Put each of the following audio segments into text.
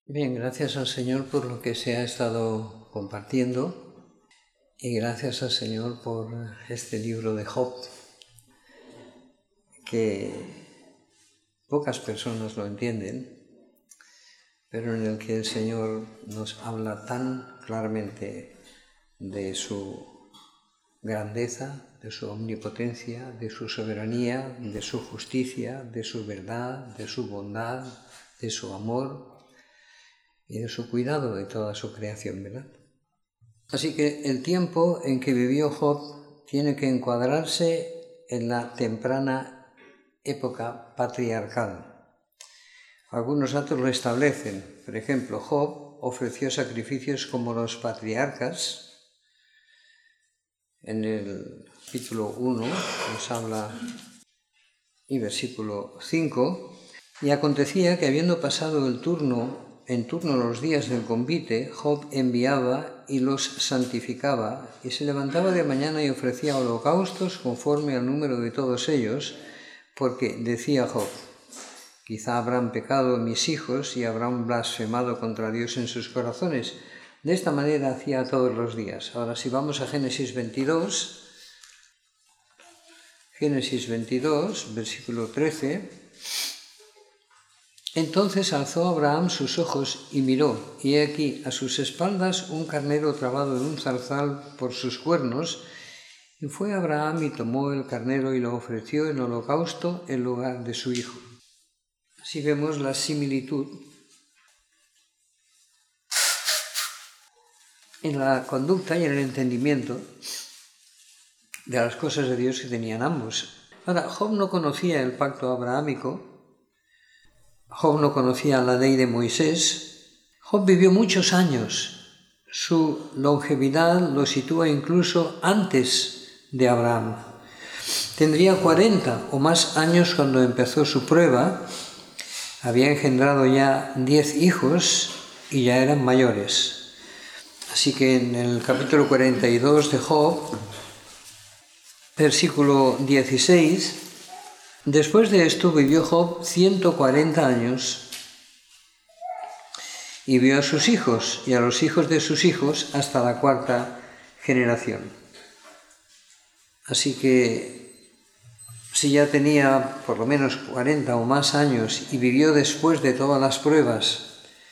Bien, gracias al Señor por lo que se ha estado compartiendo y gracias al Señor por este libro de Job, que pocas personas lo entienden, pero en el que el Señor nos habla tan claramente de su grandeza, de su omnipotencia, de su soberanía, de su justicia, de su verdad, de su bondad, de su amor y de su cuidado de toda su creación, ¿verdad? Así que el tiempo en que vivió Job tiene que encuadrarse en la temprana época patriarcal. Algunos datos lo establecen. Por ejemplo, Job ofreció sacrificios como los patriarcas. En el capítulo 1 nos habla, y versículo 5, y acontecía que habiendo pasado en turno los días del convite, Job enviaba y los santificaba, y se levantaba de mañana y ofrecía holocaustos conforme al número de todos ellos, porque decía Job: quizá habrán pecado mis hijos y habrán blasfemado contra Dios en sus corazones. De esta manera hacía todos los días. Ahora, si vamos a Génesis 22, versículo 13, entonces alzó Abraham sus ojos y miró, y he aquí a sus espaldas un carnero trabado en un zarzal por sus cuernos, y fue Abraham y tomó el carnero y lo ofreció en holocausto en lugar de su hijo. Así vemos la similitud en la conducta y en el entendimiento de las cosas de Dios que tenían ambos. Ahora, Job no conocía el pacto abrahámico, Job no conocía la ley de Moisés. Job vivió muchos años. Su longevidad lo sitúa incluso antes de Abraham. Tendría 40 o más años cuando empezó su prueba. Había engendrado ya 10 hijos y ya eran mayores. Así que en el capítulo 42 de Job, versículo 16, después de esto vivió Job 140 años y vio a sus hijos y a los hijos de sus hijos hasta la cuarta generación. Así que si ya tenía por lo menos 40 o más años y vivió después de todas las pruebas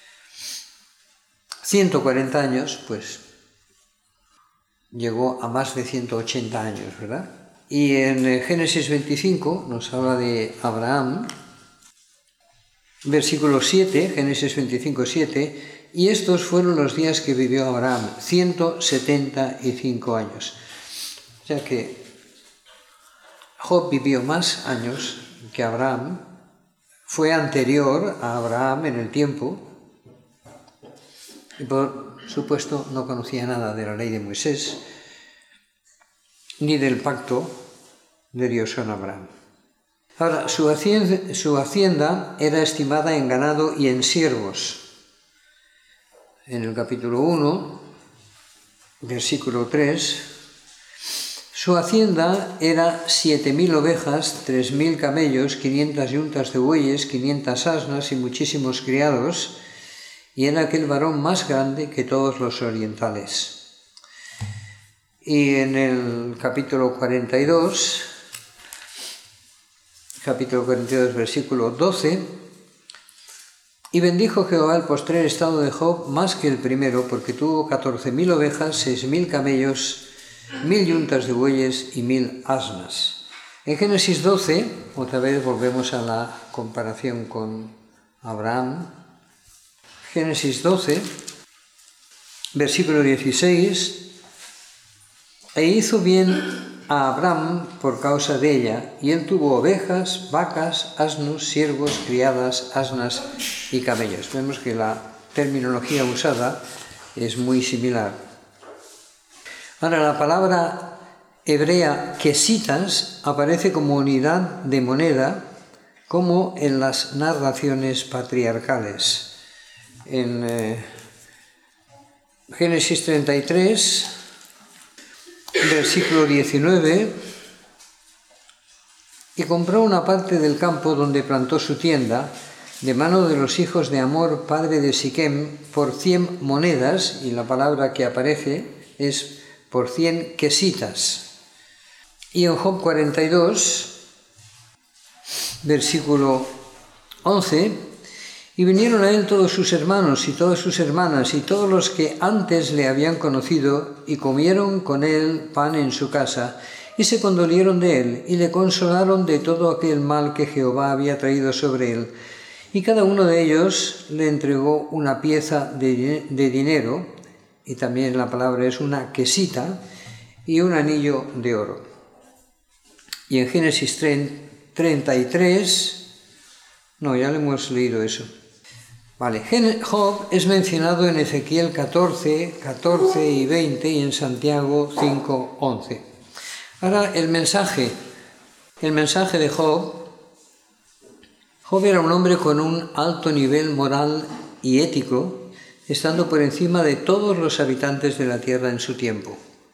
140 años, pues llegó a más de 180 años, ¿verdad? Y en Génesis 25 nos habla de Abraham, versículo 7, Génesis 25, 7, y estos fueron los días que vivió Abraham, 175 años. O sea que Job vivió más años que Abraham, fue anterior a Abraham en el tiempo, y por supuesto no conocía nada de la ley de Moisés, ni del pacto de Dios con Abraham. Ahora, su hacienda era estimada en ganado y en siervos. En el capítulo 1, versículo 3, su hacienda era 7.000 ovejas, 3.000 camellos, 500 yuntas de bueyes, 500 asnas y muchísimos criados, y era aquel varón más grande que todos los orientales. Y en el capítulo 42, versículo 12, y bendijo Jehová el postrer estado de Job más que el primero, porque tuvo 14.000 ovejas, 6.000 camellos, 1.000 yuntas de bueyes y 1.000 asnas. En Génesis 12, otra vez volvemos a la comparación con Abraham. Génesis 12, versículo 16, e hizo bien a Abraham por causa de ella, y él tuvo ovejas, vacas, asnos, siervos, criadas, asnas y camellos. Vemos que la terminología usada es muy similar. Ahora, la palabra hebrea quesitas aparece como unidad de moneda, como en las narraciones patriarcales. En Génesis 33, versículo 19, y compró una parte del campo donde plantó su tienda, de mano de los hijos de Hamor, padre de Siquem, por 100 monedas, y la palabra que aparece es por 100 quesitas. Y en Job 42, versículo 11, y vinieron a él todos sus hermanos y todas sus hermanas y todos los que antes le habían conocido, y comieron con él pan en su casa, y se condolieron de él, y le consolaron de todo aquel mal que Jehová había traído sobre él. Y cada uno de ellos le entregó una pieza de dinero, y también la palabra es una quesita, y un anillo de oro. Y en Génesis 33, no, ya le hemos leído eso. Vale, Job es mencionado en Ezequiel 14 y 20 y en Santiago 5, 11. Ahora el mensaje de Job. Job era un hombre con un alto nivel moral y ético, estando por encima de todos los habitantes de la tierra en su tiempo.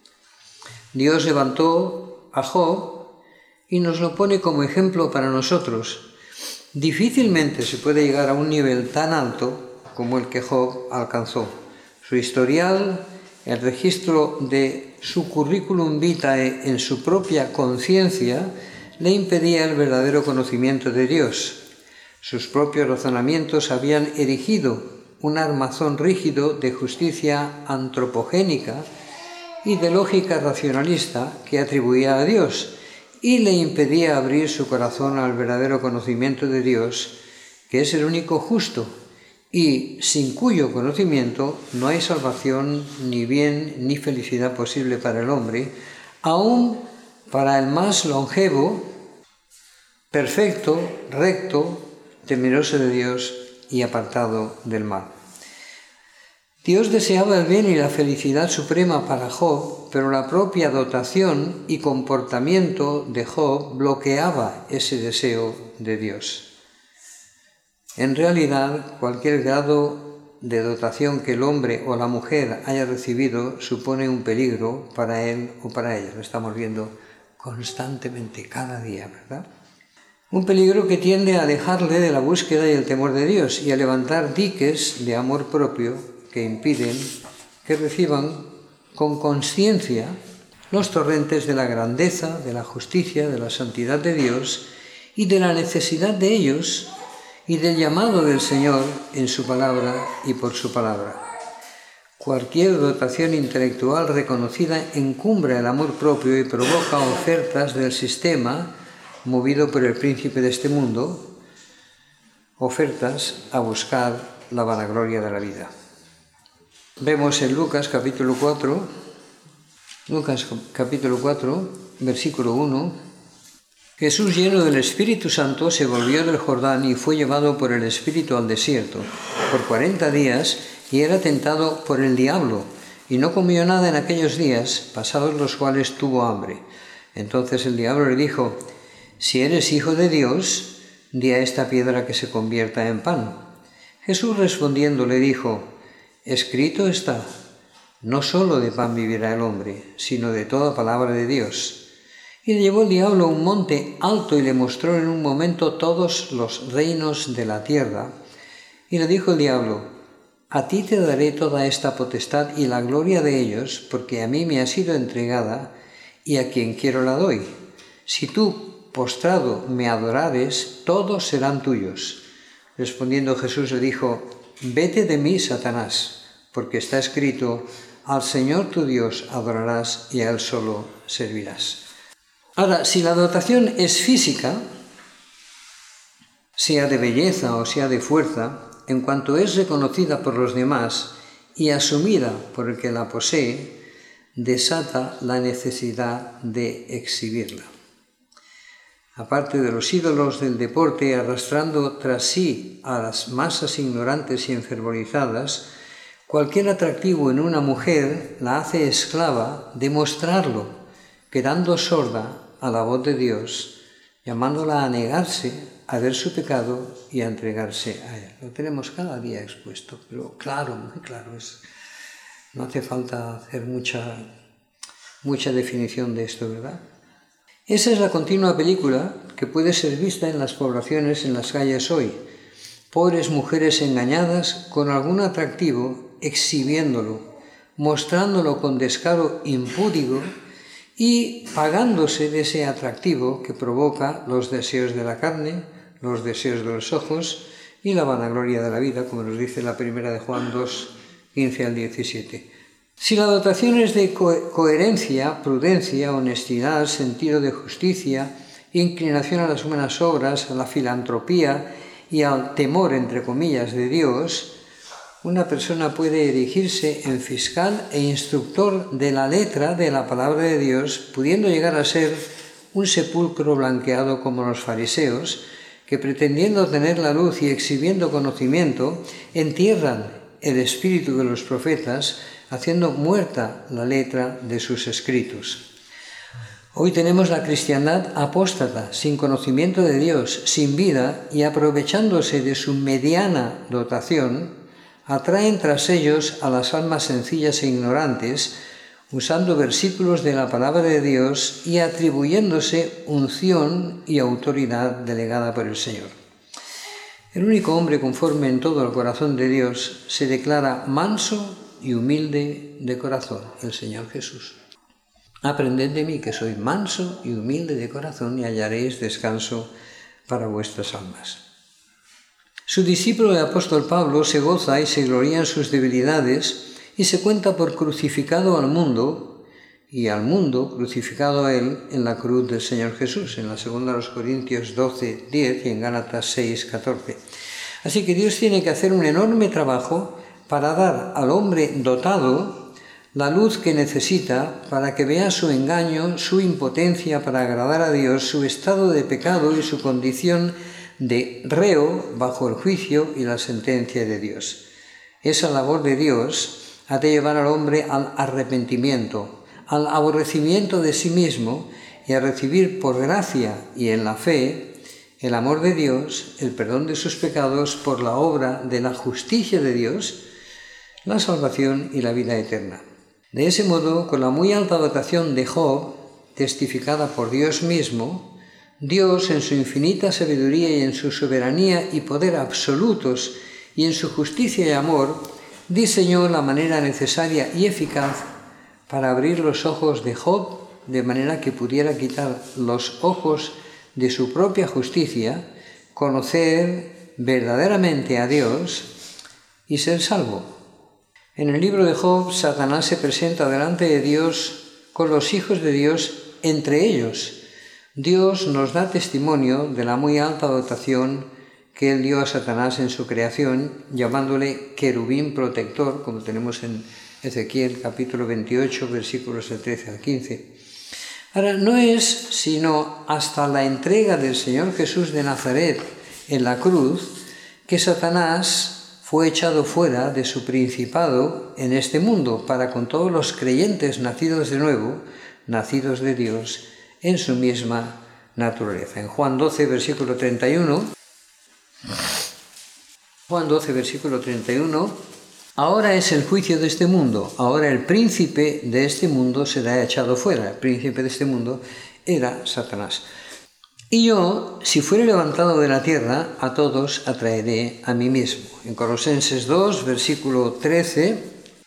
Dios levantó a Job y nos lo pone como ejemplo para nosotros. Difícilmente se puede llegar a un nivel tan alto como el que Job alcanzó. Su historial, el registro de su currículum vitae en su propia conciencia, le impedía el verdadero conocimiento de Dios. Sus propios razonamientos habían erigido un armazón rígido de justicia antropogénica y de lógica racionalista que atribuía a Dios, y le impedía abrir su corazón al verdadero conocimiento de Dios, que es el único justo, y sin cuyo conocimiento no hay salvación, ni bien, ni felicidad posible para el hombre, aun para el más longevo, perfecto, recto, temeroso de Dios y apartado del mal. Dios deseaba el bien y la felicidad suprema para Job, pero la propia dotación y comportamiento de Job bloqueaba ese deseo de Dios. En realidad, cualquier grado de dotación que el hombre o la mujer haya recibido supone un peligro para él o para ella. Lo estamos viendo constantemente, cada día, ¿verdad? Un peligro que tiende a alejarle de la búsqueda y el temor de Dios y a levantar diques de amor propio que impiden que reciban con consciencia los torrentes de la grandeza, de la justicia, de la santidad de Dios y de la necesidad de ellos y del llamado del Señor en su palabra y por su palabra. Cualquier dotación intelectual reconocida encumbra el amor propio y provoca ofertas del sistema movido por el príncipe de este mundo, ofertas a buscar la vanagloria de la vida. Vemos en Lucas capítulo 4, versículo 1, Jesús, lleno del Espíritu Santo, se volvió del Jordán y fue llevado por el Espíritu al desierto por 40 días y era tentado por el diablo, y no comió nada en aquellos días, pasados los cuales tuvo hambre. Entonces el diablo le dijo: si eres hijo de Dios, di a esta piedra que se convierta en pan. Jesús respondiendo le dijo: escrito está, no solo de pan vivirá el hombre, sino de toda palabra de Dios. Y le llevó el diablo a un monte alto y le mostró en un momento todos los reinos de la tierra. Y le dijo el diablo: a ti te daré toda esta potestad y la gloria de ellos, porque a mí me ha sido entregada, y a quien quiero la doy. Si tú, postrado, me adorares, todos serán tuyos. Respondiendo Jesús le dijo: vete de mí, Satanás, porque está escrito: al Señor tu Dios adorarás y a Él solo servirás. Ahora, si la dotación es física, sea de belleza o sea de fuerza, en cuanto es reconocida por los demás y asumida por el que la posee, desata la necesidad de exhibirla. Aparte de los ídolos del deporte arrastrando tras sí a las masas ignorantes y enfervorizadas, cualquier atractivo en una mujer la hace esclava de mostrarlo, quedando sorda a la voz de Dios, llamándola a negarse, a ver su pecado y a entregarse a Él. Lo tenemos cada día expuesto, pero claro, muy claro, no hace falta hacer mucha definición de esto, ¿verdad? Esa es la continua película que puede ser vista en las poblaciones, en las calles hoy. pobres mujeres engañadas con algún atractivo, exhibiéndolo, mostrándolo con descaro impúdico y pagándose de ese atractivo que provoca los deseos de la carne, los deseos de los ojos y la vanagloria de la vida, como nos dice la primera de Juan 2, 15 al 17. Si la dotación es de coherencia, prudencia, honestidad, sentido de justicia, inclinación a las buenas obras, a la filantropía y al temor, entre comillas, de Dios, una persona puede erigirse en fiscal e instructor de la letra de la palabra de Dios, pudiendo llegar a ser un sepulcro blanqueado como los fariseos, que pretendiendo tener la luz y exhibiendo conocimiento, entierran el espíritu de los profetas, haciendo muerta la letra de sus escritos. Hoy tenemos la cristiandad apóstata, sin conocimiento de Dios, sin vida, y aprovechándose de su mediana dotación, atraen tras ellos a las almas sencillas e ignorantes, usando versículos de la palabra de Dios y atribuyéndose unción y autoridad delegada por el Señor. El único hombre conforme en todo al corazón de Dios se declara manso y humilde de corazón, el Señor Jesús. Aprended de mí, que soy manso y humilde de corazón, y hallaréis descanso para vuestras almas. Su discípulo el apóstol Pablo se goza y se gloria en sus debilidades y se cuenta por crucificado al mundo, y al mundo crucificado a él en la cruz del Señor Jesús, en la segunda de los Corintios 12, 10 y en Gálatas 6, 14. Así que Dios tiene que hacer un enorme trabajo para dar al hombre dotado la luz que necesita para que vea su engaño, su impotencia para agradar a Dios, su estado de pecado y su condición de reo bajo el juicio y la sentencia de Dios. Esa labor de Dios ha de llevar al hombre al arrepentimiento, al aborrecimiento de sí mismo y a recibir por gracia y en la fe el amor de Dios, el perdón de sus pecados por la obra de la justicia de Dios, la salvación y la vida eterna. De ese modo, con la muy alta dotación de Job, testificada por Dios mismo, Dios, en su infinita sabiduría y en su soberanía y poder absolutos y en su justicia y amor, diseñó la manera necesaria y eficaz para abrir los ojos de Job, de manera que pudiera quitar los ojos de su propia justicia, conocer verdaderamente a Dios y ser salvo. En el libro de Job, Satanás se presenta delante de Dios con los hijos de Dios entre ellos. Dios nos da testimonio de la muy alta dotación que Él dio a Satanás en su creación, llamándole querubín protector, como tenemos en Ezequiel capítulo 28, versículos del 13 al 15. Ahora, no es sino hasta la entrega del Señor Jesús de Nazaret en la cruz que Satanás fue echado fuera de su principado en este mundo para con todos los creyentes nacidos de nuevo, nacidos de Dios, en su misma naturaleza. En Juan 12, versículo 31, ahora es el juicio de este mundo, ahora el príncipe de este mundo será echado fuera. El príncipe de este mundo era Satanás. Y yo, si fuere levantado de la tierra, a todos atraeré a mí mismo. En Colosenses 2, versículo 13,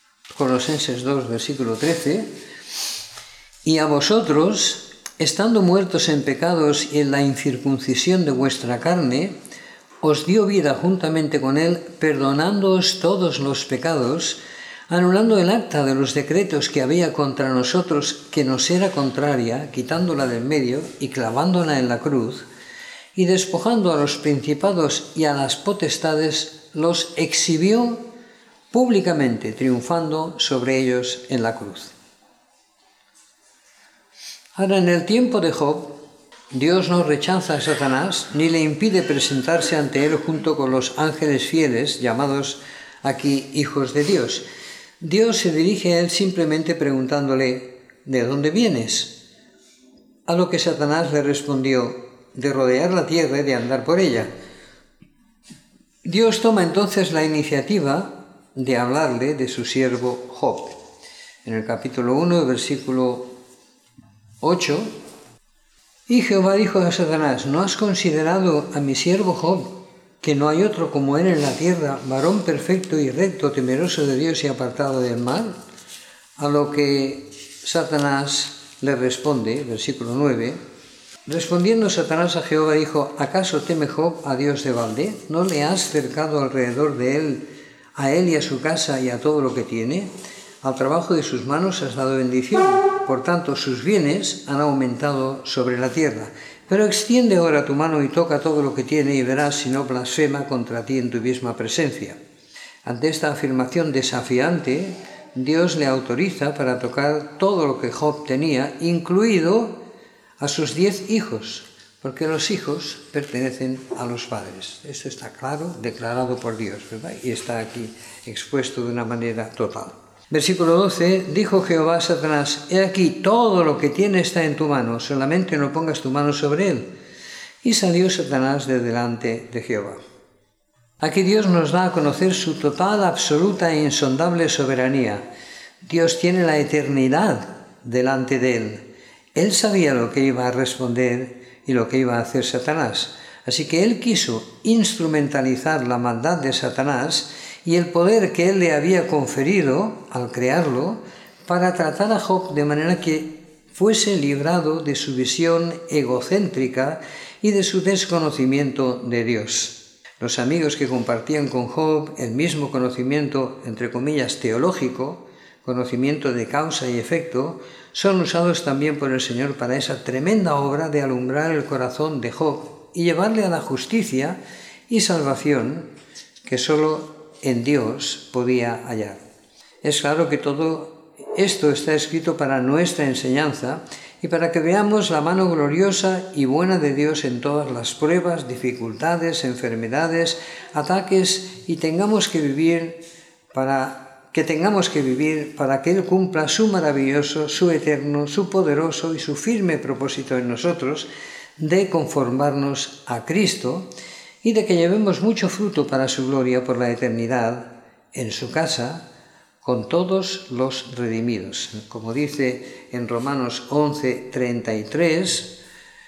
y a vosotros, estando muertos en pecados y en la incircuncisión de vuestra carne, os dio vida juntamente con él, perdonándoos todos los pecados, anulando el acta de los decretos que había contra nosotros, que nos era contraria, quitándola del medio y clavándola en la cruz, y despojando a los principados y a las potestades, los exhibió públicamente, triunfando sobre ellos en la cruz. Ahora, en el tiempo de Job, Dios no rechaza a Satanás ni le impide presentarse ante él junto con los ángeles fieles, llamados aquí hijos de Dios. Dios se dirige a él simplemente preguntándole, ¿de dónde vienes? A lo que Satanás le respondió, de rodear la tierra y de andar por ella. Dios toma entonces la iniciativa de hablarle de su siervo Job. En el capítulo 1, versículo 8, y Jehová dijo a Satanás, ¿no has considerado a mi siervo Job, que no hay otro como él en la tierra, varón perfecto y recto, temeroso de Dios y apartado del mal? A lo que Satanás le responde, versículo 9, respondiendo Satanás a Jehová dijo, ¿acaso teme Job a Dios de balde? ¿No le has cercado alrededor de él, a él y a su casa y a todo lo que tiene? Al trabajo de sus manos has dado bendición, por tanto sus bienes han aumentado sobre la tierra. Pero extiende ahora tu mano y toca todo lo que tiene y verás si no blasfema contra ti en tu misma presencia. Ante esta afirmación desafiante, Dios le autoriza para tocar todo lo que Job tenía, incluido a sus 10 hijos, porque los hijos pertenecen a los padres. Esto está claro, declarado por Dios, ¿verdad? Y está aquí expuesto de una manera total. Versículo 12, dijo Jehová a Satanás, he aquí, todo lo que tiene está en tu mano, solamente no pongas tu mano sobre él. Y salió Satanás de delante de Jehová. Aquí Dios nos da a conocer su total, absoluta e insondable soberanía. Dios tiene la eternidad delante de él. Él sabía lo que iba a responder y lo que iba a hacer Satanás. Así que él quiso instrumentalizar la maldad de Satanás y el poder que él le había conferido al crearlo para tratar a Job de manera que fuese librado de su visión egocéntrica y de su desconocimiento de Dios. Los amigos que compartían con Job el mismo conocimiento, entre comillas, teológico, conocimiento de causa y efecto, son usados también por el Señor para esa tremenda obra de alumbrar el corazón de Job y llevarle a la justicia y salvación que solo en Dios podía hallar. Es claro que todo esto está escrito para nuestra enseñanza y para que veamos la mano gloriosa y buena de Dios en todas las pruebas, dificultades, enfermedades, ataques y tengamos que vivir para que Él cumpla su maravilloso, su eterno, su poderoso y su firme propósito en nosotros de conformarnos a Cristo y de que llevemos mucho fruto para su gloria por la eternidad en su casa con todos los redimidos. Como dice en Romanos 11:33,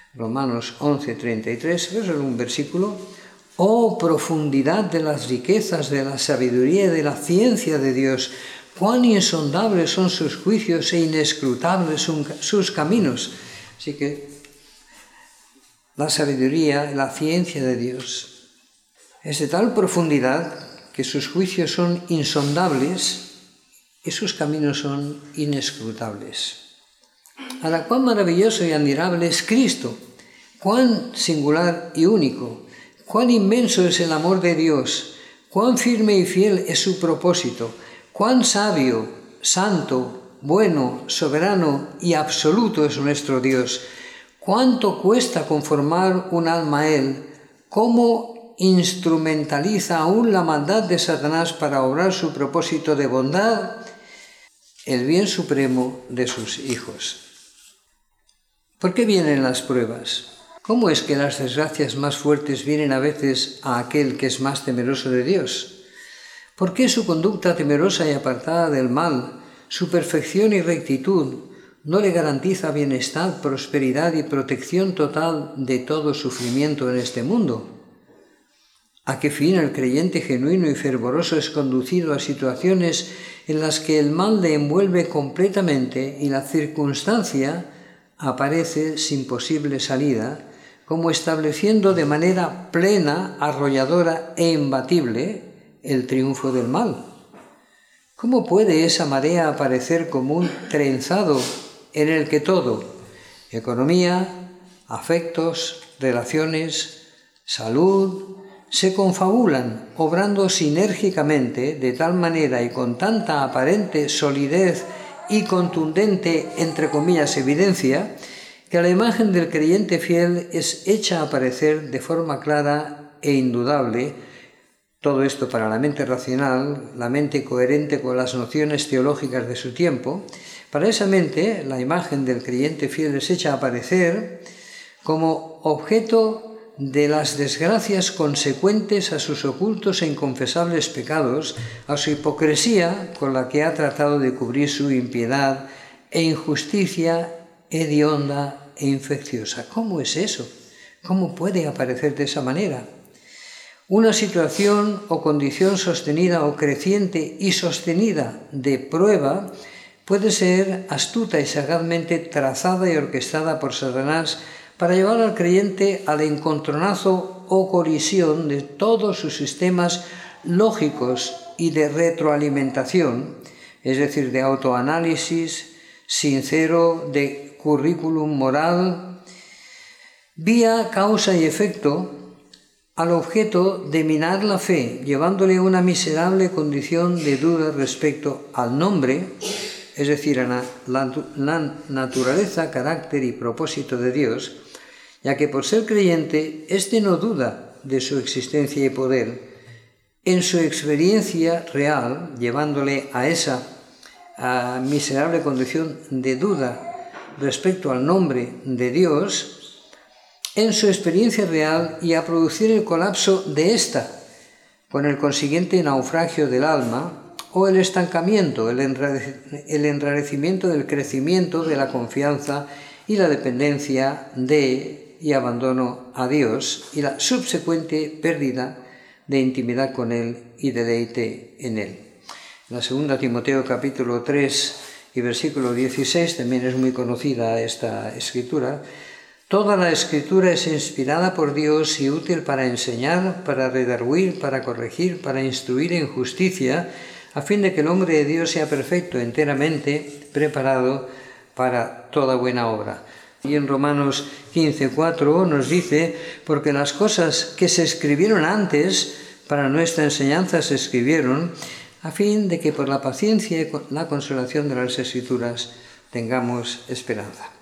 eso es un versículo, oh profundidad de las riquezas, de la sabiduría y de la ciencia de Dios, cuán insondables son sus juicios e inescrutables sus caminos. Así que la sabiduría, la ciencia de Dios es de tal profundidad que sus juicios son insondables y sus caminos son inescrutables. Ahora, cuán maravilloso y admirable es Cristo, cuán singular y único, cuán inmenso es el amor de Dios, cuán firme y fiel es su propósito, cuán sabio, santo, bueno, soberano y absoluto es nuestro Dios. ¿Cuánto cuesta conformar un alma a Él? ¿Cómo instrumentaliza aún la maldad de Satanás para obrar su propósito de bondad? El bien supremo de sus hijos. ¿Por qué vienen las pruebas? ¿Cómo es que las desgracias más fuertes vienen a veces a aquel que es más temeroso de Dios? ¿Por qué su conducta temerosa y apartada del mal, su perfección y rectitud, no le garantiza bienestar, prosperidad y protección total de todo sufrimiento en este mundo? ¿A qué fin el creyente genuino y fervoroso es conducido a situaciones en las que el mal le envuelve completamente y la circunstancia aparece sin posible salida, como estableciendo de manera plena, arrolladora e imbatible el triunfo del mal? ¿Cómo puede esa marea aparecer como un trenzado en el que todo, economía, afectos, relaciones, salud, se confabulan, obrando sinérgicamente de tal manera y con tanta aparente solidez y contundente, entre comillas, evidencia, que la imagen del creyente fiel es hecha aparecer de forma clara e indudable? Todo esto para la mente racional, la mente coherente con las nociones teológicas de su tiempo. Para esa mente, la imagen del creyente fiel es hecha aparecer como objeto de las desgracias consecuentes a sus ocultos e inconfesables pecados, a su hipocresía con la que ha tratado de cubrir su impiedad e injusticia hedionda e infecciosa. ¿Cómo es eso? ¿Cómo puede aparecer de esa manera? Una situación o condición sostenida o creciente y sostenida de prueba puede ser astuta y sagazmente trazada y orquestada por Satanás para llevar al creyente al encontronazo o colisión de todos sus sistemas lógicos y de retroalimentación, es decir, de autoanálisis sincero, de currículum moral, vía causa y efecto, al objeto de minar la fe, llevándole a una miserable condición de duda respecto al nombre, es decir, a la naturaleza, carácter y propósito de Dios, ya que por ser creyente, éste no duda de su existencia y poder. En su experiencia real, llevándole a esa miserable condición de duda respecto al nombre de Dios, en su experiencia real y a producir el colapso de ésta, con el consiguiente naufragio del alma, o el estancamiento, el enrarecimiento del crecimiento de la confianza y la dependencia de y abandono a Dios, y la subsecuente pérdida de intimidad con Él y deleite en Él. En la segunda Timoteo capítulo 3 y versículo 16, también es muy conocida esta escritura. Toda la escritura es inspirada por Dios y útil para enseñar, para redarguir, para corregir, para instruir en justicia, a fin de que el hombre de Dios sea perfecto, enteramente preparado para toda buena obra. Y en Romanos 15:4 nos dice, porque las cosas que se escribieron antes, para nuestra enseñanza se escribieron, a fin de que por la paciencia y la consolación de las Escrituras tengamos esperanza.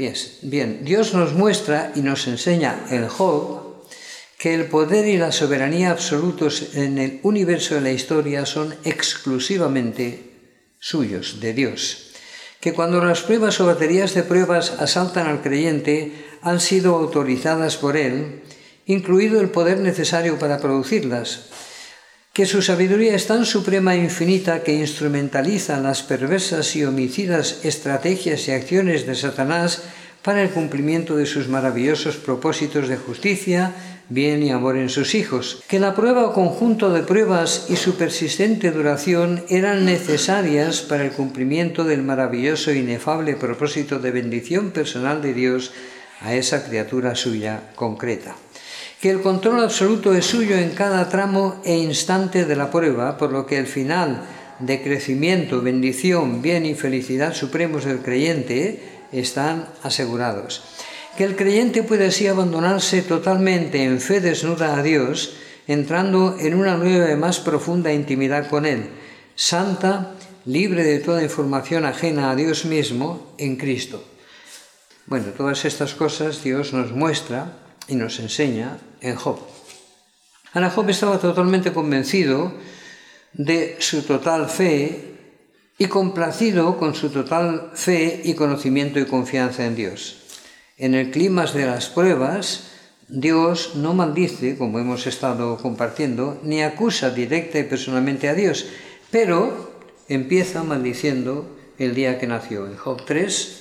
Bien, Dios nos muestra y nos enseña en Job que el poder y la soberanía absolutos en el universo de la historia son exclusivamente suyos, de Dios. Que cuando las pruebas o baterías de pruebas asaltan al creyente, han sido autorizadas por Él, incluido el poder necesario para producirlas. Que su sabiduría es tan suprema e infinita que instrumentaliza las perversas y homicidas estrategias y acciones de Satanás para el cumplimiento de sus maravillosos propósitos de justicia, bien y amor en sus hijos. Que la prueba o conjunto de pruebas y su persistente duración eran necesarias para el cumplimiento del maravilloso e inefable propósito de bendición personal de Dios a esa criatura suya concreta. Que el control absoluto es suyo en cada tramo e instante de la prueba, por lo que el final de crecimiento, bendición, bien y felicidad supremos del creyente están asegurados. Que el creyente puede así abandonarse totalmente en fe desnuda a Dios, entrando en una nueva y más profunda intimidad con Él, santa, libre de toda información ajena a Dios mismo en Cristo. Bueno, todas estas cosas Dios nos muestra y nos enseña en Job. Ahora Job estaba totalmente convencido de su total fe y complacido con su total fe y conocimiento y confianza en Dios. En el clímax de las pruebas, Dios no maldice, como hemos estado compartiendo, ni acusa directa y personalmente a Dios, pero empieza maldiciendo el día que nació. En Job 3,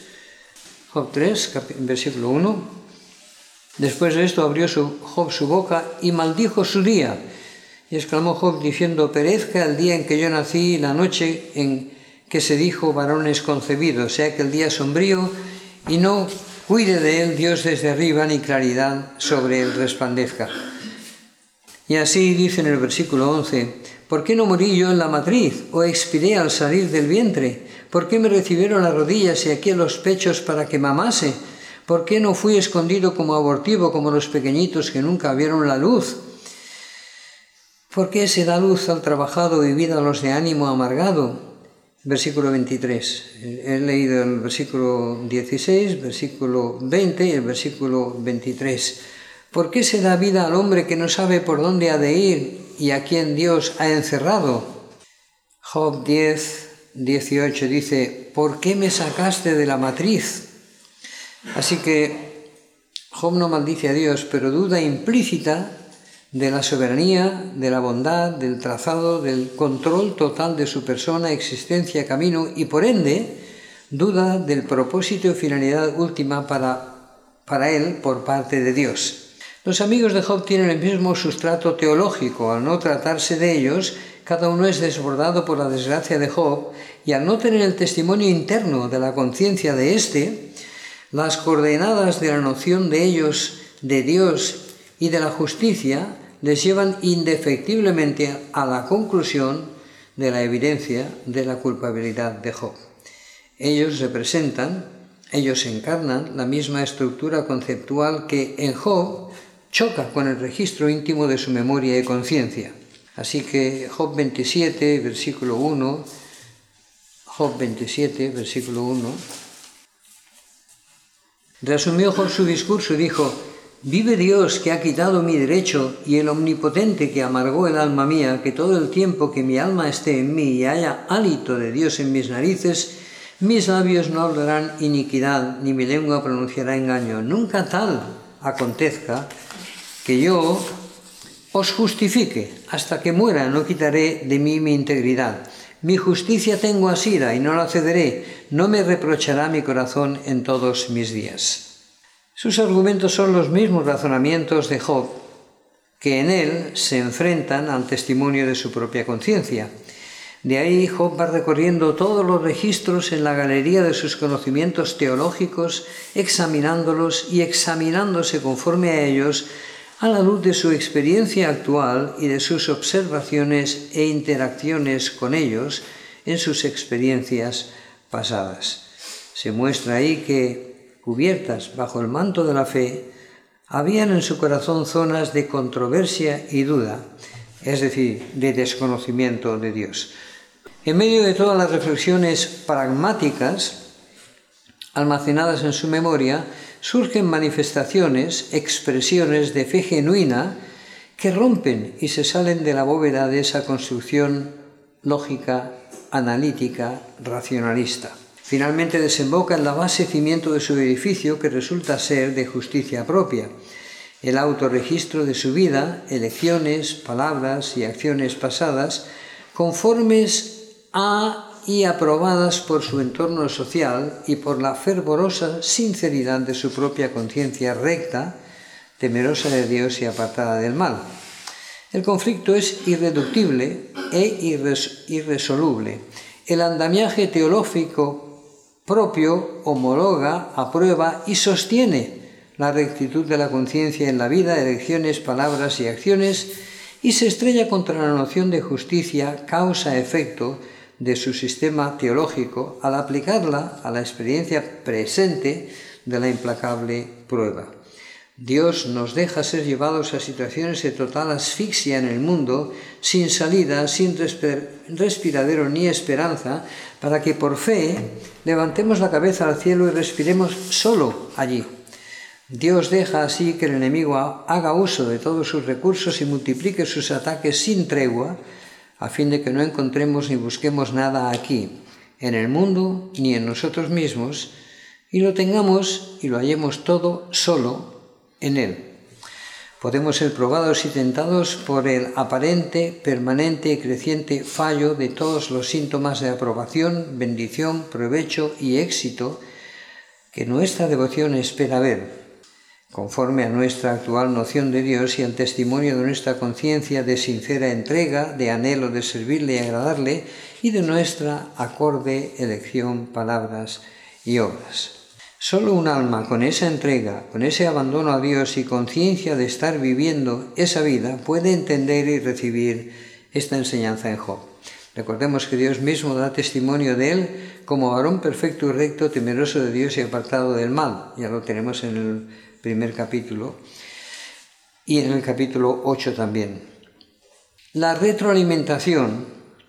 versículo 1, después de esto abrió Job su boca y maldijo su día. Y exclamó Job diciendo, perezca el día en que yo nací y la noche en que se dijo varones concebidos, sea que el día sombrío y no cuide de él Dios desde arriba ni claridad sobre él resplandezca. Y así dice en el versículo 11, ¿por qué no morí yo en la matriz o expiré al salir del vientre? ¿Por qué me recibieron las rodillas y aquí en los pechos para que mamase? ¿Por qué no fui escondido como abortivo, como los pequeñitos que nunca vieron la luz? ¿Por qué se da luz al trabajado y vida a los de ánimo amargado? Versículo 23. He leído el versículo 16, versículo 20 y el versículo 23. ¿Por qué se da vida al hombre que no sabe por dónde ha de ir y a quien Dios ha encerrado? Job 10, 18 dice, ¿por qué me sacaste de la matriz? Así que Job no maldice a Dios, pero duda implícita de la soberanía, de la bondad, del trazado, del control total de su persona, existencia, camino y por ende duda del propósito y finalidad última para él por parte de Dios. Los amigos de Job tienen el mismo sustrato teológico. Al no tratarse de ellos, cada uno es desbordado por la desgracia de Job, y al no tener el testimonio interno de la conciencia de éste, las coordenadas de la noción de ellos, de Dios y de la justicia, les llevan indefectiblemente a la conclusión de la evidencia de la culpabilidad de Job. Ellos encarnan la misma estructura conceptual que en Job choca con el registro íntimo de su memoria y conciencia. Así que Job 27, versículo 1, resumió Job su discurso y dijo: «Vive Dios, que ha quitado mi derecho, y el Omnipotente, que amargó el alma mía, que todo el tiempo que mi alma esté en mí y haya hálito de Dios en mis narices, mis labios no hablarán iniquidad, ni mi lengua pronunciará engaño. Nunca tal acontezca que yo os justifique. Hasta que muera no quitaré de mí mi integridad. Mi justicia tengo asida y no la cederé. No me reprochará mi corazón en todos mis días». Sus argumentos son los mismos razonamientos de Job, que en él se enfrentan al testimonio de su propia conciencia. De ahí Job va recorriendo todos los registros en la galería de sus conocimientos teológicos, examinándolos y examinándose conforme a ellos a la luz de su experiencia actual y de sus observaciones e interacciones con ellos en sus experiencias pasadas. Se muestra ahí que, cubiertas bajo el manto de la fe, habían en su corazón zonas de controversia y duda, es decir, de desconocimiento de Dios. En medio de todas las reflexiones pragmáticas almacenadas en su memoria, surgen manifestaciones, expresiones de fe genuina que rompen y se salen de la bóveda de esa construcción lógica, analítica, racionalista. Finalmente desemboca en la base cimiento de su edificio, que resulta ser de justicia propia, el autorregistro de su vida, elecciones, palabras y acciones pasadas, conformes a y aprobadas por su entorno social y por la fervorosa sinceridad de su propia conciencia recta, temerosa de Dios y apartada del mal. El conflicto es irreductible e irresoluble. El andamiaje teológico propio homologa, aprueba y sostiene la rectitud de la conciencia en la vida, elecciones, palabras y acciones, y se estrella contra la noción de justicia, causa-efecto de su sistema teológico al aplicarla a la experiencia presente de la implacable prueba. Dios nos deja ser llevados a situaciones de total asfixia en el mundo, sin salida, sin respiradero ni esperanza, para que por fe levantemos la cabeza al cielo y respiremos solo allí. Dios deja así que el enemigo haga uso de todos sus recursos y multiplique sus ataques sin tregua, a fin de que no encontremos ni busquemos nada aquí, en el mundo ni en nosotros mismos, y lo tengamos y lo hallemos todo solo en Él. Podemos ser probados y tentados por el aparente, permanente y creciente fallo de todos los síntomas de aprobación, bendición, provecho y éxito que nuestra devoción espera ver, conforme a nuestra actual noción de Dios y al testimonio de nuestra conciencia de sincera entrega, de anhelo de servirle y agradarle, y de nuestra acorde elección, palabras y obras. Solo un alma con esa entrega, con ese abandono a Dios y conciencia de estar viviendo esa vida, puede entender y recibir esta enseñanza en Job. Recordemos que Dios mismo da testimonio de él como varón perfecto y recto, temeroso de Dios y apartado del mal. Ya lo tenemos en el primer capítulo y en el capítulo 8 también. La retroalimentación,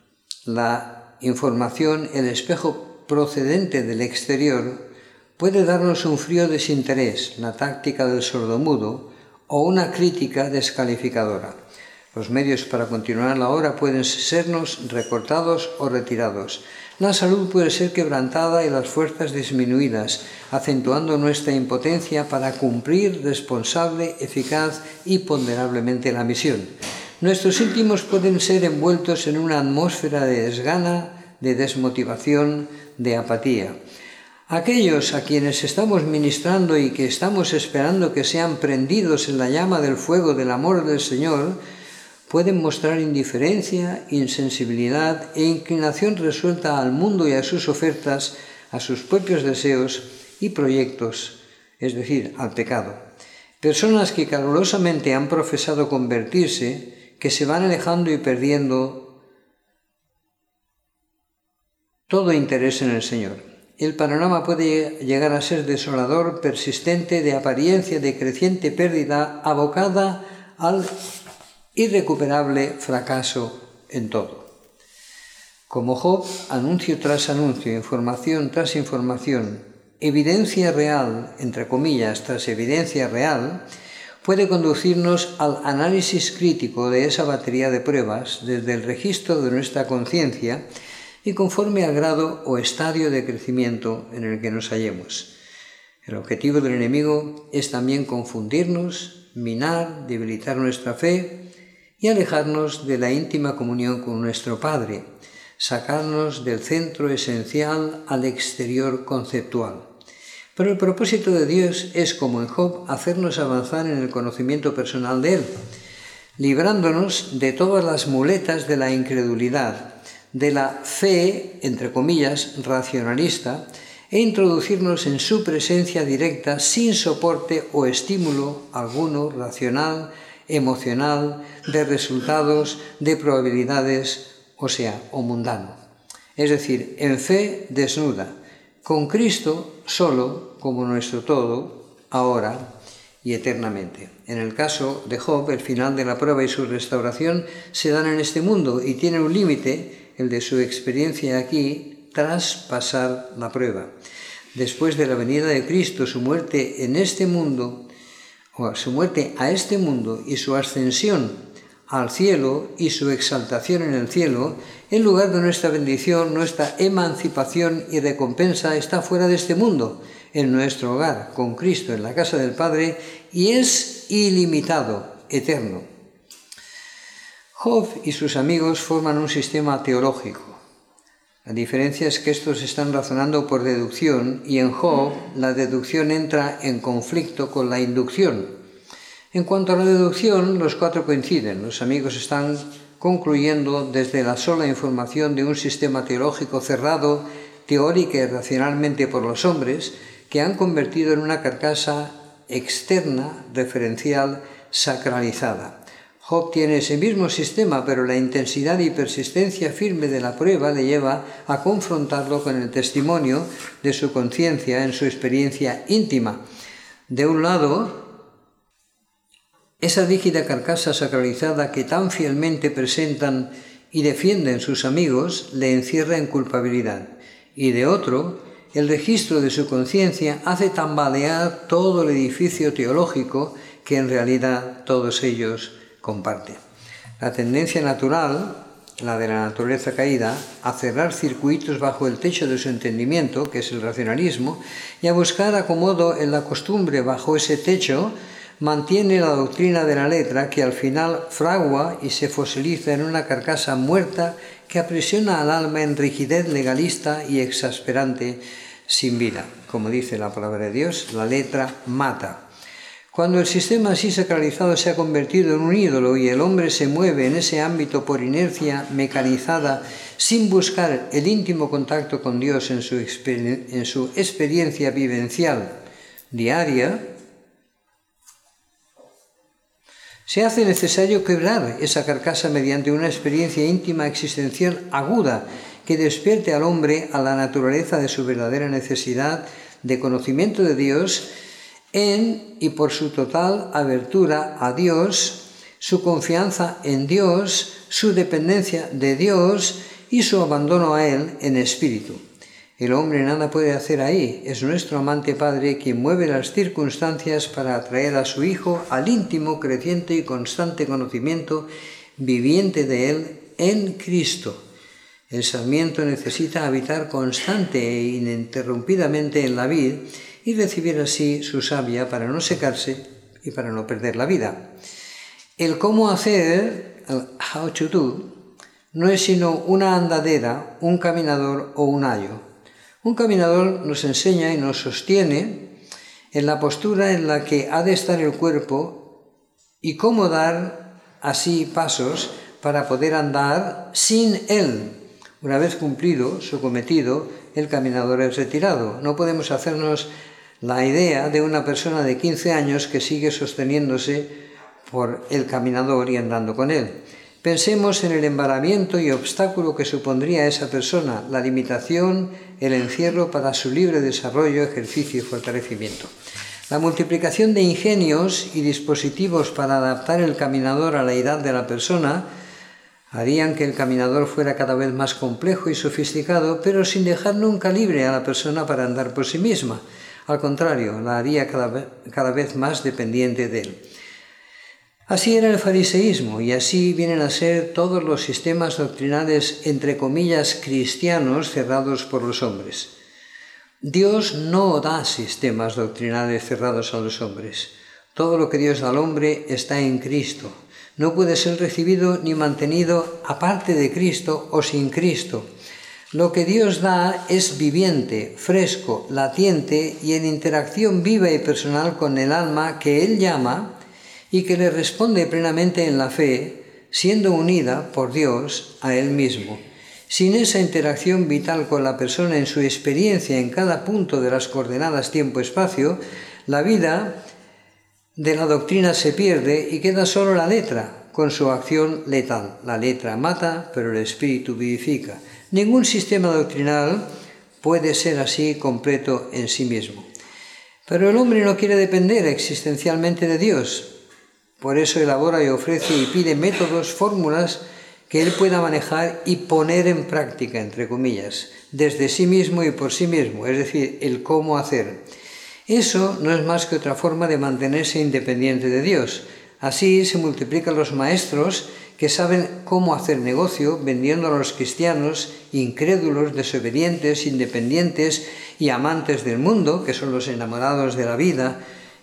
la información, el espejo procedente del exterior, puede darnos un frío desinterés, la táctica del sordomudo, o una crítica descalificadora. Los medios para continuar la obra pueden sernos recortados o retirados. La salud puede ser quebrantada y las fuerzas disminuidas, acentuando nuestra impotencia para cumplir responsable, eficaz y ponderablemente la misión. Nuestros íntimos pueden ser envueltos en una atmósfera de desgana, de desmotivación, de apatía. Aquellos a quienes estamos ministrando y que estamos esperando que sean prendidos en la llama del fuego del amor del Señor, pueden mostrar indiferencia, insensibilidad e inclinación resuelta al mundo y a sus ofertas, a sus propios deseos y proyectos, es decir, al pecado. Personas que calurosamente han profesado convertirse, que se van alejando y perdiendo todo interés en el Señor. El panorama puede llegar a ser desolador, persistente, de apariencia de creciente pérdida, abocada al irrecuperable fracaso en todo. Como Job, anuncio tras anuncio, información tras información, evidencia real, entre comillas, tras evidencia real, puede conducirnos al análisis crítico de esa batería de pruebas desde el registro de nuestra conciencia y conforme al grado o estadio de crecimiento en el que nos hallemos. El objetivo del enemigo es también confundirnos, minar, debilitar nuestra fe y alejarnos de la íntima comunión con nuestro Padre, sacarnos del centro esencial al exterior conceptual. Pero el propósito de Dios es, como en Job, hacernos avanzar en el conocimiento personal de Él, librándonos de todas las muletas de la incredulidad, de la fe, entre comillas, racionalista, e introducirnos en su presencia directa sin soporte o estímulo alguno racional, emocional, de resultados, de probabilidades, o mundano. Es decir, en fe desnuda, con Cristo solo como nuestro todo, ahora y eternamente. En el caso de Job, el final de la prueba y su restauración se dan en este mundo y tiene un límite, el de su experiencia aquí, tras pasar la prueba. Después de la venida de Cristo, su muerte en este mundo, o su muerte a este mundo y su ascensión al cielo y su exaltación en el cielo, el lugar de nuestra bendición, nuestra emancipación y recompensa está fuera de este mundo, en nuestro hogar, con Cristo, en la casa del Padre, y es ilimitado, eterno. Job y sus amigos forman un sistema teológico. La diferencia es que estos están razonando por deducción y en Job la deducción entra en conflicto con la inducción. En cuanto a la deducción, los cuatro coinciden. Los amigos están concluyendo desde la sola información de un sistema teológico cerrado, teórica y racionalmente por los hombres, que han convertido en una carcasa externa, referencial, sacralizada. Job tiene ese mismo sistema, pero la intensidad y persistencia firme de la prueba le lleva a confrontarlo con el testimonio de su conciencia en su experiencia íntima. De un lado, esa rígida carcasa sacralizada que tan fielmente presentan y defienden sus amigos le encierra en culpabilidad. Y de otro, el registro de su conciencia hace tambalear todo el edificio teológico que en realidad todos ellos comparten. La tendencia natural, la de la naturaleza caída, a cerrar circuitos bajo el techo de su entendimiento, que es el racionalismo, y a buscar acomodo en la costumbre bajo ese techo, mantiene la doctrina de la letra que al final fragua y se fosiliza en una carcasa muerta que aprisiona al alma en rigidez legalista y exasperante sin vida. Como dice la palabra de Dios, la letra mata. Cuando el sistema así sacralizado se ha convertido en un ídolo y el hombre se mueve en ese ámbito por inercia mecanizada sin buscar el íntimo contacto con Dios en su experiencia vivencial diaria, se hace necesario quebrar esa carcasa mediante una experiencia íntima existencial aguda que despierte al hombre a la naturaleza de su verdadera necesidad de conocimiento de Dios en y por su total abertura a Dios, su confianza en Dios, su dependencia de Dios y su abandono a Él en espíritu. El hombre nada puede hacer ahí, es nuestro amante Padre quien mueve las circunstancias para atraer a su Hijo al íntimo, creciente y constante conocimiento viviente de Él en Cristo. El sarmiento necesita habitar constante e ininterrumpidamente en la vid y recibir así su savia para no secarse y para no perder la vida. El cómo hacer, el how to do, no es sino una andadera, un caminador o un ayo. Un caminador nos enseña y nos sostiene en la postura en la que ha de estar el cuerpo y cómo dar así pasos para poder andar sin él. Una vez cumplido su cometido, el caminador es retirado. No podemos hacernos la idea de una persona de 15 años que sigue sosteniéndose por el caminador y andando con él. Pensemos en el embaramiento y obstáculo que supondría a esa persona, la limitación, el encierro para su libre desarrollo, ejercicio y fortalecimiento. La multiplicación de ingenios y dispositivos para adaptar el caminador a la edad de la persona harían que el caminador fuera cada vez más complejo y sofisticado, pero sin dejar nunca libre a la persona para andar por sí misma. Al contrario, la haría cada vez más dependiente de él. Así era el fariseísmo y así vienen a ser todos los sistemas doctrinales, entre comillas, cristianos cerrados por los hombres. Dios no da sistemas doctrinales cerrados a los hombres. Todo lo que Dios da al hombre está en Cristo. No puede ser recibido ni mantenido aparte de Cristo o sin Cristo. Lo que Dios da es viviente, fresco, latiente y en interacción viva y personal con el alma que Él llama y que le responde plenamente en la fe, siendo unida por Dios a Él mismo. Sin esa interacción vital con la persona en su experiencia en cada punto de las coordenadas tiempo-espacio, la vida de la doctrina se pierde y queda solo la letra, con su acción letal. La letra mata, pero el espíritu vivifica. Ningún sistema doctrinal puede ser así completo en sí mismo. Pero el hombre no quiere depender existencialmente de Dios. Por eso elabora y ofrece y pide métodos, fórmulas que él pueda manejar y poner en práctica, entre comillas, desde sí mismo y por sí mismo, es decir, el cómo hacer. Eso no es más que otra forma de mantenerse independiente de Dios. Así se multiplican los maestros que saben cómo hacer negocio vendiendo a los cristianos incrédulos, desobedientes, independientes y amantes del mundo, que son los enamorados de la vida,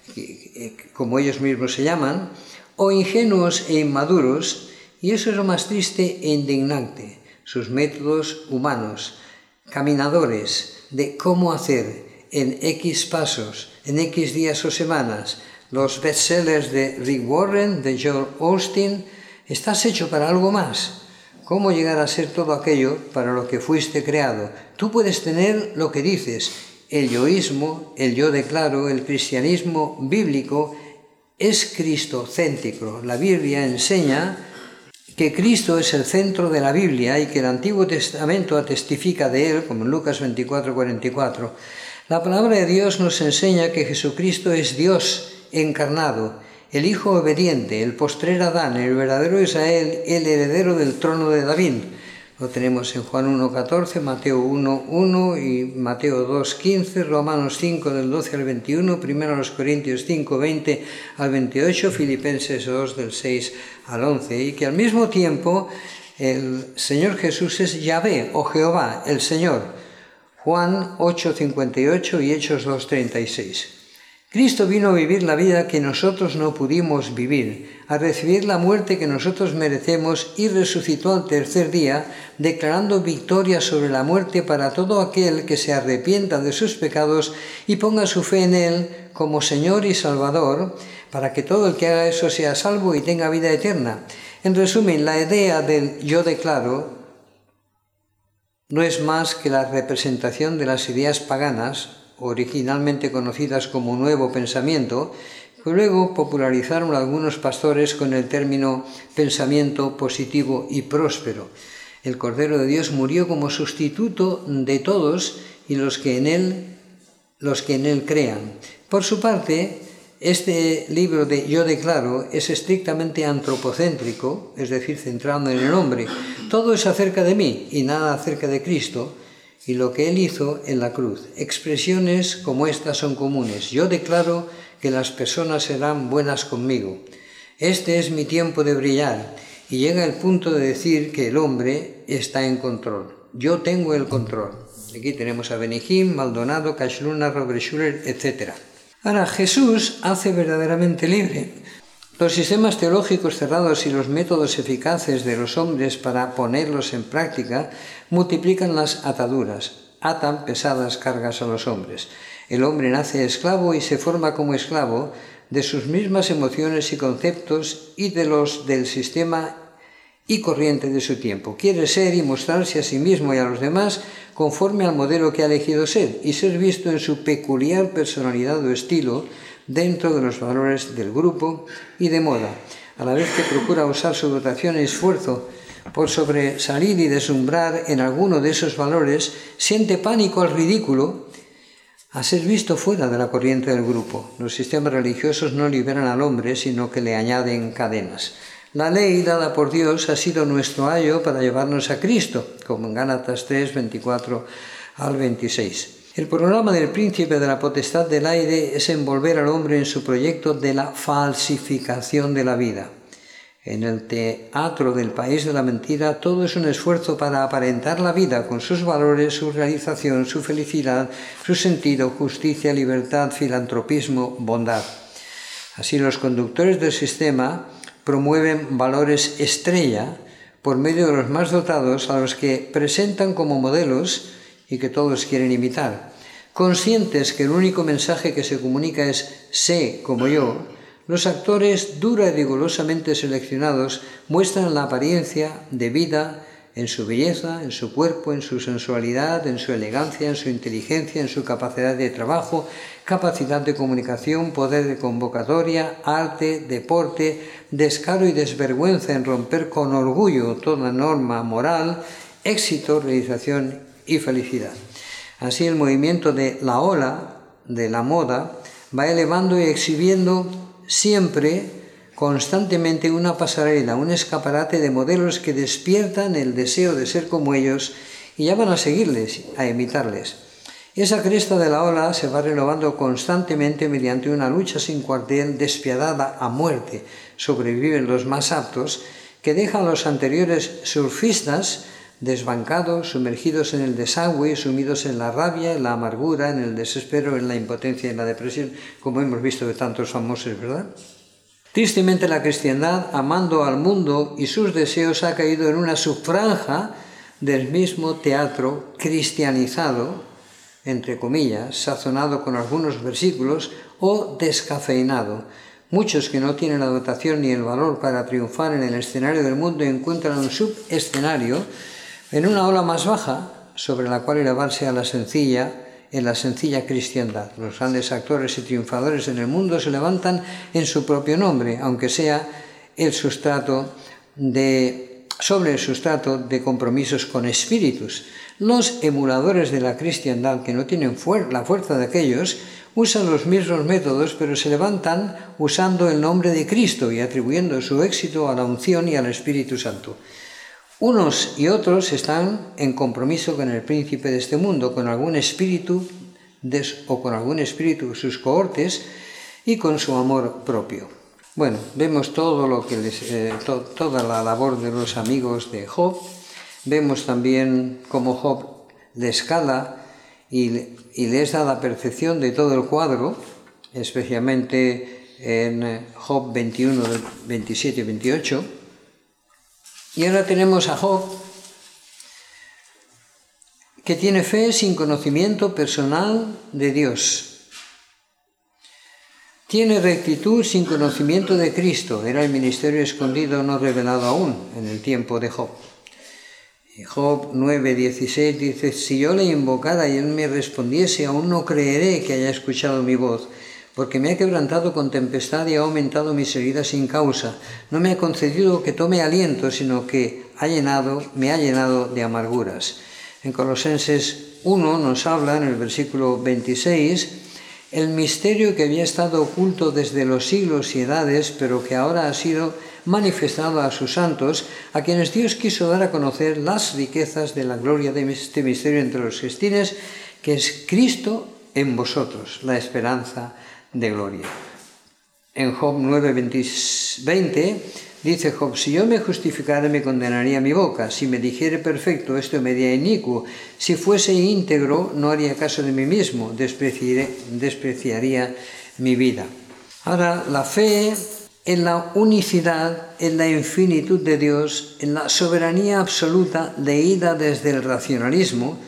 como ellos mismos se llaman, o ingenuos e inmaduros, y eso es lo más triste e indignante, sus métodos humanos, caminadores de cómo hacer en X pasos, en X días o semanas, los bestsellers de Rick Warren, de Joel Osteen. Estás hecho para algo más. ¿Cómo llegar a ser todo aquello para lo que fuiste creado? Tú puedes tener lo que dices. El yoísmo, el yo declaro, el cristianismo bíblico es cristocéntrico. La Biblia enseña que Cristo es el centro de la Biblia y que el Antiguo Testamento testifica de él, como en Lucas 24:44. La palabra de Dios nos enseña que Jesucristo es Dios encarnado, el Hijo obediente, el postrer Adán, el verdadero Israel, el heredero del trono de David. Lo tenemos en Juan 1:14, Mateo 1:1 y Mateo 2:15, Romanos 5 del 12 al 21, 1 Corintios 5:20 al 28, Filipenses 2 del 6 al 11, y que al mismo tiempo el Señor Jesús es Yahvé o Jehová, el Señor. Juan 8:58 y Hechos 2:36. Cristo vino a vivir la vida que nosotros no pudimos vivir, a recibir la muerte que nosotros merecemos y resucitó al tercer día, declarando victoria sobre la muerte para todo aquel que se arrepienta de sus pecados y ponga su fe en Él como Señor y Salvador, para que todo el que haga eso sea salvo y tenga vida eterna. En resumen, la idea del yo declaro no es más que la representación de las ideas paganas, originalmente conocidas como Nuevo Pensamiento, que luego popularizaron algunos pastores con el término pensamiento positivo y próspero. El Cordero de Dios murió como sustituto de todos y los que en él crean. Por su parte, este libro de Yo Declaro es estrictamente antropocéntrico, es decir, centrado en el hombre. Todo es acerca de mí y nada acerca de Cristo y lo que Él hizo en la cruz. Expresiones como estas son comunes. Yo declaro que las personas serán buenas conmigo. Este es mi tiempo de brillar. Y llega el punto de decir que el hombre está en control. Yo tengo el control. Aquí tenemos a Benihim, Maldonado, Cashluna, Robert Schuller, etc. Ahora, Jesús hace verdaderamente libre. Los sistemas teológicos cerrados y los métodos eficaces de los hombres para ponerlos en práctica multiplican las ataduras. atan pesadas cargas a los hombres. El hombre nace esclavo y se forma como esclavo de sus mismas emociones y conceptos y de los del sistema y corriente de su tiempo. Quiere ser y mostrarse a sí mismo y a los demás conforme al modelo que ha elegido ser y ser visto en su peculiar personalidad o estilo dentro de los valores del grupo y de moda, a la vez que procura usar su dotación y esfuerzo por sobresalir y deslumbrar en alguno de esos valores, siente pánico al ridículo, a ser visto fuera de la corriente del grupo. Los sistemas religiosos no liberan al hombre, sino que le añaden cadenas. La ley dada por Dios ha sido nuestro ayo para llevarnos a Cristo, como en Gálatas 3, 24 al 26. El programa del príncipe de la potestad del aire es envolver al hombre en su proyecto de la falsificación de la vida. En el teatro del país de la mentira, todo es un esfuerzo para aparentar la vida con sus valores, su realización, su felicidad, su sentido, justicia, libertad, filantropismo, bondad. Así, los conductores del sistema promueven valores estrella por medio de los más dotados, a los que presentan como modelos y que todos quieren imitar. Conscientes que el único mensaje que se comunica es «sé como yo», los actores dura y rigurosamente seleccionados muestran la apariencia de vida en su belleza, en su cuerpo, en su sensualidad, en su elegancia, en su inteligencia, en su capacidad de trabajo, capacidad de comunicación, poder de convocatoria, arte, deporte, descaro y desvergüenza en romper con orgullo toda norma moral, éxito, realización y felicidad. Así, el movimiento de la ola de la moda va elevando y exhibiendo siempre, constantemente, una pasarela, un escaparate de modelos que despiertan el deseo de ser como ellos y llaman a seguirles, a imitarles. Esa cresta de la ola se va renovando constantemente mediante una lucha sin cuartel, despiadada a muerte. Sobreviven los más aptos, que dejan a los anteriores surfistas desbancados, sumergidos en el desagüe, sumidos en la rabia, en la amargura, en el desespero, en la impotencia y en la depresión, como hemos visto de tantos famosos, ¿verdad? Tristemente, la cristiandad, amando al mundo y sus deseos, ha caído en una subfranja del mismo teatro cristianizado, entre comillas, sazonado con algunos versículos o descafeinado. Muchos que no tienen la dotación ni el valor para triunfar en el escenario del mundo encuentran un subescenario en una ola más baja sobre la cual elevarse en la sencilla cristiandad. Los grandes actores y triunfadores en el mundo se levantan en su propio nombre, aunque sea sobre el sustrato de compromisos con espíritus. Los emuladores de la cristiandad, que no tienen la fuerza de aquellos, usan los mismos métodos, pero se levantan usando el nombre de Cristo y atribuyendo su éxito a la unción y al Espíritu Santo. Unos y otros están en compromiso con el príncipe de este mundo, con algún espíritu sus cohortes y con su amor propio. Bueno, vemos toda la labor de los amigos de Job. Vemos también cómo Job le escala y le es dada percepción de todo el cuadro, especialmente en Job 21, 27 y 28. Y ahora tenemos a Job, que tiene fe sin conocimiento personal de Dios. Tiene rectitud sin conocimiento de Cristo. Era el ministerio escondido, no revelado aún, en el tiempo de Job. Y Job 9:16 dice: si yo le invocara y él me respondiese, aún no creeré que haya escuchado mi voz, porque me ha quebrantado con tempestad y ha aumentado mis heridas sin causa. No me ha concedido que tome aliento, sino que me ha llenado de amarguras. En Colosenses 1 nos habla, en el versículo 26, el misterio que había estado oculto desde los siglos y edades, pero que ahora ha sido manifestado a sus santos, a quienes Dios quiso dar a conocer las riquezas de la gloria de este misterio entre los gentiles, que es Cristo en vosotros, la esperanza de gloria. En Job 9:20 dice Job: si yo me justificara, me condenaría mi boca; si me dijere perfecto, esto me haría inicuo; si fuese íntegro, no haría caso de mí mismo; despreciaría mi vida. Ahora, la fe en la unicidad, en la infinitud de Dios, en la soberanía absoluta leída desde el racionalismo,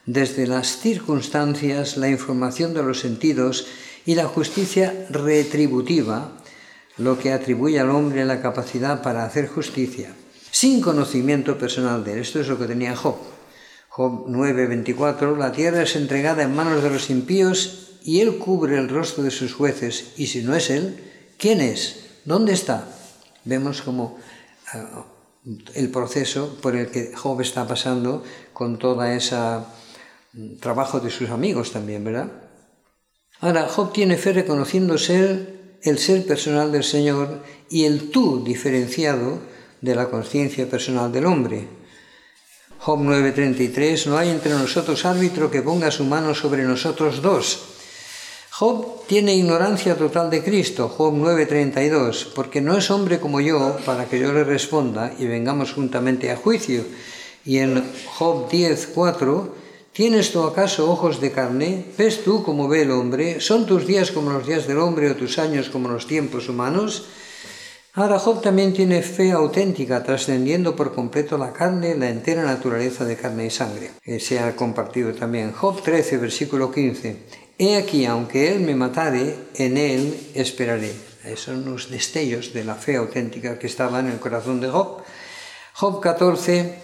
desde las circunstancias, la información de los sentidos y la justicia retributiva, lo que atribuye al hombre la capacidad para hacer justicia, sin conocimiento personal de él. Esto es lo que tenía Job. Job 9:24, la tierra es entregada en manos de los impíos y él cubre el rostro de sus jueces. Y si no es él, ¿quién es? ¿Dónde está? Vemos como el proceso por el que Job está pasando con toda esa trabajo de sus amigos también, ¿verdad? Ahora, Job tiene fe reconociendo el ser personal del Señor y el tú diferenciado de la conciencia personal del hombre. Job 9:33, no hay entre nosotros árbitro que ponga su mano sobre nosotros dos. Job tiene ignorancia total de Cristo, Job 9:32, porque no es hombre como yo para que yo le responda y vengamos juntamente a juicio. Y en Job 10:4, ¿tienes tú acaso ojos de carne? ¿Ves tú como ve el hombre? ¿Son tus días como los días del hombre o tus años como los tiempos humanos? Ahora Job también tiene fe auténtica, trascendiendo por completo la carne, la entera naturaleza de carne y sangre. Se ha compartido también. Job 13, versículo 15. He aquí, aunque él me matare, en él esperaré. Son los destellos de la fe auténtica que estaba en el corazón de Job. Job 14.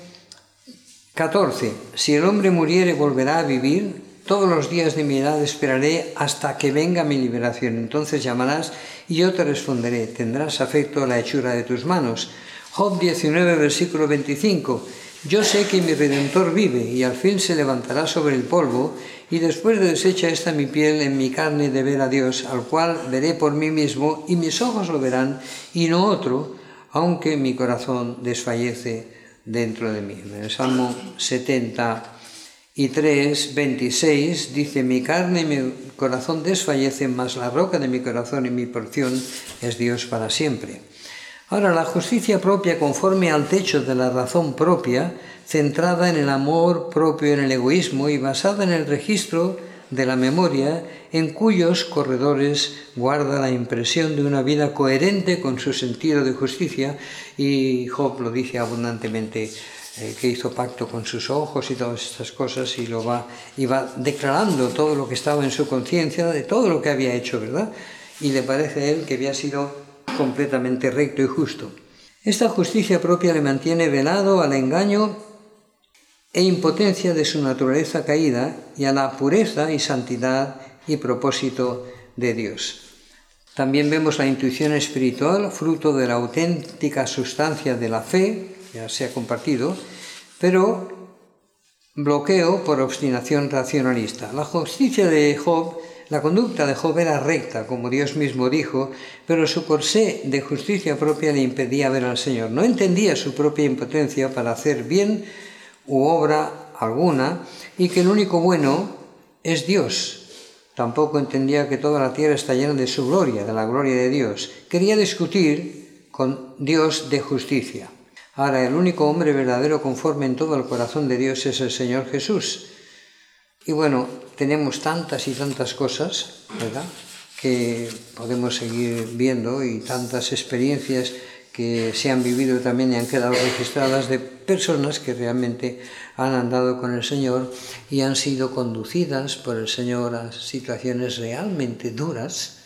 Si el hombre muriere, volverá a vivir. Todos los días de mi edad esperaré hasta que venga mi liberación. Entonces llamarás y yo te responderé. Tendrás afecto a la hechura de tus manos. Job 19, versículo 25. Yo sé que mi Redentor vive y al fin se levantará sobre el polvo, y después de deshecha esta mi piel, en mi carne de ver a Dios, al cual veré por mí mismo, y mis ojos lo verán, y no otro, aunque mi corazón desfallece dentro de mí. En el Salmo 73, 26 dice, mi carne y mi corazón desfallecen, mas la roca de mi corazón y mi porción es Dios para siempre. Ahora, la justicia propia conforme al techo de la razón propia, centrada en el amor propio, en el egoísmo y basada en el registro de la memoria, en cuyos corredores guarda la impresión de una vida coherente con su sentido de justicia, y Job lo dice abundantemente, que hizo pacto con sus ojos y todas estas cosas, y va declarando todo lo que estaba en su conciencia, de todo lo que había hecho, ¿verdad? Y le parece a él que había sido completamente recto y justo. Esta justicia propia le mantiene velado al engaño e impotencia de su naturaleza caída y a la pureza y santidad y propósito de Dios. También vemos la intuición espiritual, fruto de la auténtica sustancia de la fe, ya se ha compartido, pero bloqueo por obstinación racionalista. La justicia de Job, la conducta de Job era recta, como Dios mismo dijo, pero su corsé de justicia propia le impedía ver al Señor. No entendía su propia impotencia para hacer bien u obra alguna, y que el único bueno es Dios. Tampoco entendía que toda la tierra está llena de su gloria, de la gloria de Dios. Quería discutir con Dios de justicia. Ahora, el único hombre verdadero conforme en todo el corazón de Dios es el Señor Jesús. Y bueno, tenemos tantas y tantas cosas, ¿verdad?, que podemos seguir viendo, y tantas experiencias que se han vivido también y han quedado registradas de personas que realmente han andado con el Señor y han sido conducidas por el Señor a situaciones realmente duras,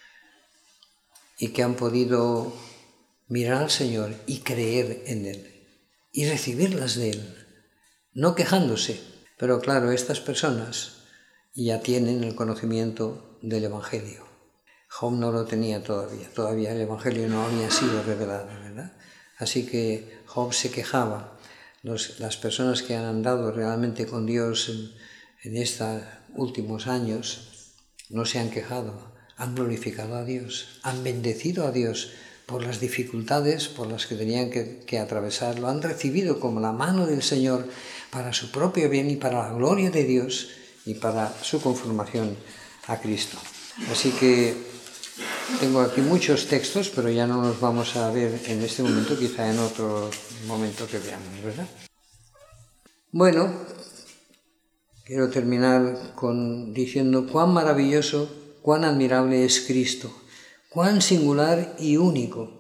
y que han podido mirar al Señor y creer en Él y recibirlas de Él, no quejándose. Pero claro, estas personas ya tienen el conocimiento del Evangelio. Job no lo tenía todavía el Evangelio no había sido revelado, ¿verdad? Así que Job se quejaba. Las personas que han andado realmente con Dios en estos últimos años no se han quejado, han glorificado a Dios, han bendecido a Dios por las dificultades por las que tenían que atravesar, lo han recibido como la mano del Señor para su propio bien y para la gloria de Dios y para su conformación a Cristo. Así que tengo aquí muchos textos, pero ya no los vamos a ver en este momento, quizá en otro momento que veamos, ¿verdad? Bueno, quiero terminar diciendo cuán maravilloso, cuán admirable es Cristo, cuán singular y único,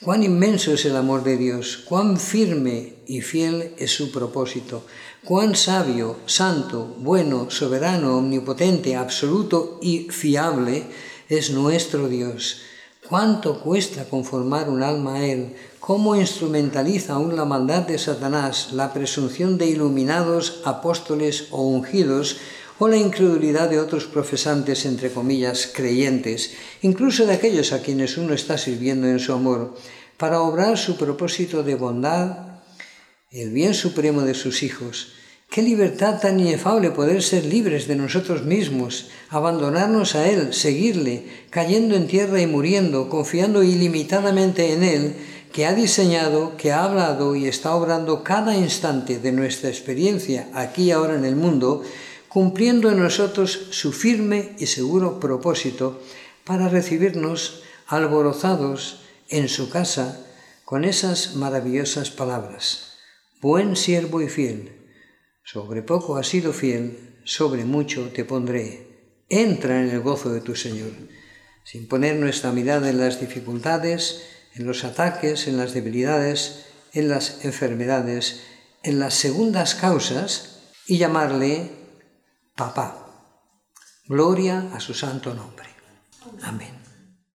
Cuán inmenso es el amor de Dios, cuán firme y fiel es su propósito, cuán sabio, santo, bueno, soberano, omnipotente, absoluto y fiable es nuestro Dios. Cuánto cuesta conformar un alma a Él, cómo instrumentaliza aún la maldad de Satanás, la presunción de iluminados, apóstoles o ungidos, o la incredulidad de otros profesantes, entre comillas, creyentes, incluso de aquellos a quienes uno está sirviendo en su amor, para obrar su propósito de bondad, el bien supremo de sus hijos. ¡Qué libertad tan inefable poder ser libres de nosotros mismos, abandonarnos a Él, seguirle, cayendo en tierra y muriendo, confiando ilimitadamente en Él, que ha diseñado, que ha hablado y está obrando cada instante de nuestra experiencia aquí y ahora en el mundo, cumpliendo en nosotros su firme y seguro propósito para recibirnos alborozados en su casa con esas maravillosas palabras: buen siervo y fiel, sobre poco has sido fiel, sobre mucho te pondré, entra en el gozo de tu Señor. Sin poner nuestra mirada en las dificultades, en los ataques, en las debilidades, en las enfermedades, en las segundas causas, y llamarle Papá. Gloria a su santo nombre. Amén.